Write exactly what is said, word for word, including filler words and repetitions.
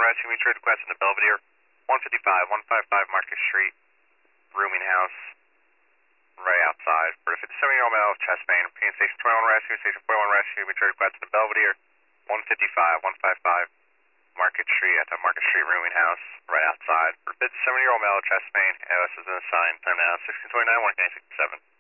rescue mutual request in the Belvedere, one fifty-five, one fifty-five Market Street, rooming house, right outside. For the fifty-seven-year-old male with chest pain, repeating station twenty-one rescue, station forty-one rescue, mutual request in the Belvedere, one fifty-five, one fifty-five Market Street at the Market Street rooming house, right outside. For the fifty-seven-year-old male with chest pain, A O S has been assigned. Time now sixteen twenty-nine, one sixty-seven.